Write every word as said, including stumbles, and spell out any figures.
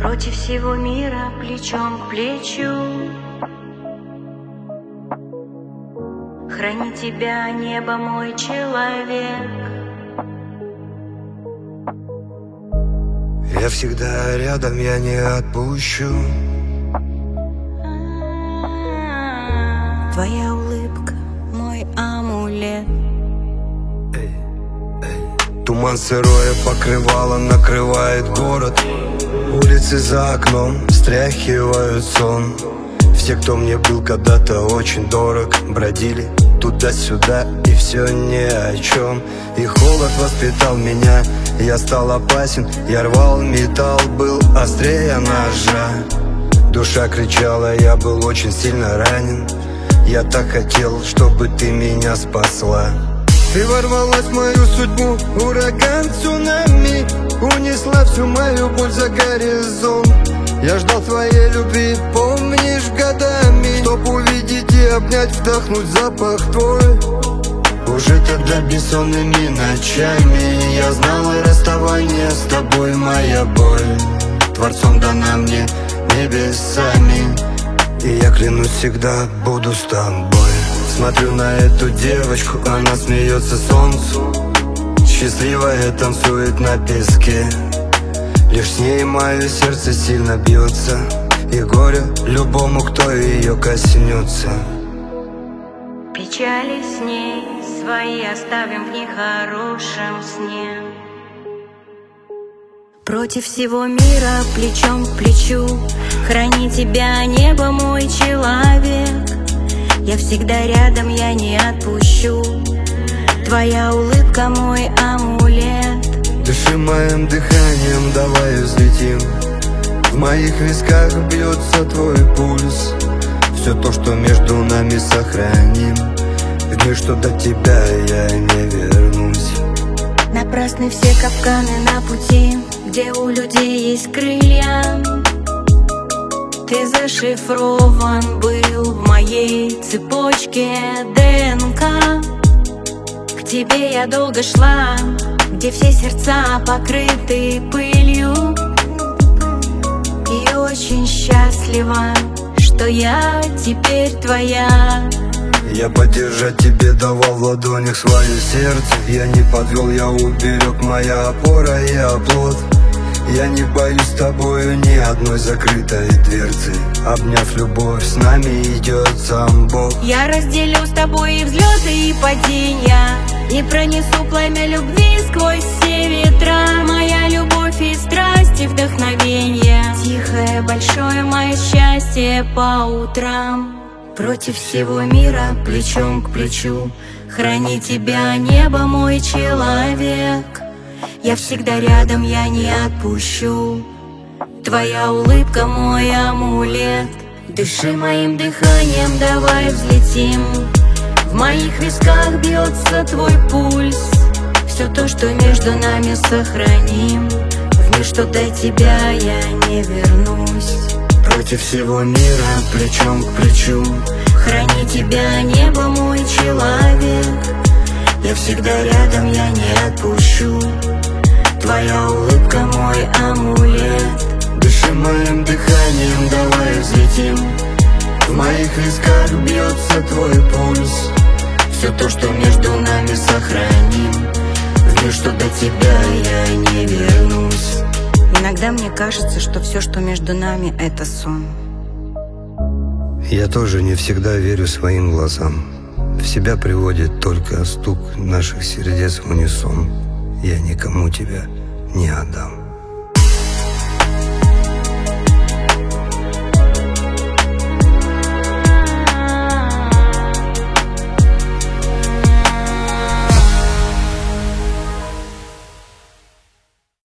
Против всего мира плечом к плечу. Храни тебя небо, мой человек. Я всегда рядом, я не отпущу. Твоя улыбка, мой амулет. Эй, эй. Туман сырое покрывало накрывает город. Улицы за окном встряхивают сон. Все, кто мне был когда-то очень дорог, бродили туда-сюда, и все ни о чем. И холод воспитал меня, я стал опасен. Я рвал металл, был острее ножа. Душа кричала, я был очень сильно ранен. Я так хотел, чтобы ты меня спасла. Ты ворвалась в мою судьбу, ураган, цунами. Унесла всю мою боль за горизонт. Я ждал твоей любви, помнишь, годами, чтоб увидеть и обнять, вдохнуть запах твой. Уже тогда бессонными ночами я знал, и расставание с тобой моя боль Творцом дана мне небесами. И я клянусь, всегда буду с тобой. Смотрю на эту девочку, она смеется солнцу. Счастливая танцует на песке. Лишь с ней мое сердце сильно бьется. И горе любому, кто ее коснется. Печали с ней свои оставим в нехорошем сне. Против всего мира плечом к плечу. Храни тебя небо, мой человек. Я всегда рядом, я не отпущу. Твоя улыбка, мой амулет. Дыши моим дыханием, давай взлетим. В моих висках бьется твой пульс. Все то, что между нами, сохраним. В дни, что до тебя я не вернусь. Напрасны все капканы на пути, где у людей есть крылья. Ты зашифрован был в моей цепочке ДНК. К тебе я долго шла, где все сердца покрыты пылью. И очень счастлива, что я теперь твоя. Я поддержать тебе давал в ладонях свое сердце. Я не подвел, я уберег, моя опора и оплот. Я не боюсь с тобою ни одной закрытой дверцы. Обняв любовь, с нами идет сам Бог. Я разделю с тобой и взлеты, и падения, и пронесу пламя любви сквозь все ветра. Моя любовь и страсть, и вдохновение, тихое, большое мое счастье по утрам. Против всего мира плечом к плечу. Храни тебя небо, мой человек. Я всегда рядом, я не отпущу. Твоя улыбка, мой амулет. Дыши моим дыханием, давай взлетим. В моих висках бьется твой пульс. Все то, что между нами, сохраним. В мир, что до тебя я не вернусь. Против всего мира плечом к плечу. Храни тебя небо, мой человек. Я всегда рядом, я не отпущу. Твоя улыбка, мой амулет. Дыши моим дыханием, давай взлетим. В моих висках бьется твой пульс. Все то, что между нами, сохраним. В мир, что до тебя я не вернусь. Иногда мне кажется, что все, что между нами, это сон. Я тоже не всегда верю своим глазам. В себя приводит только стук наших сердец в унисон. Я никому тебя не отдам.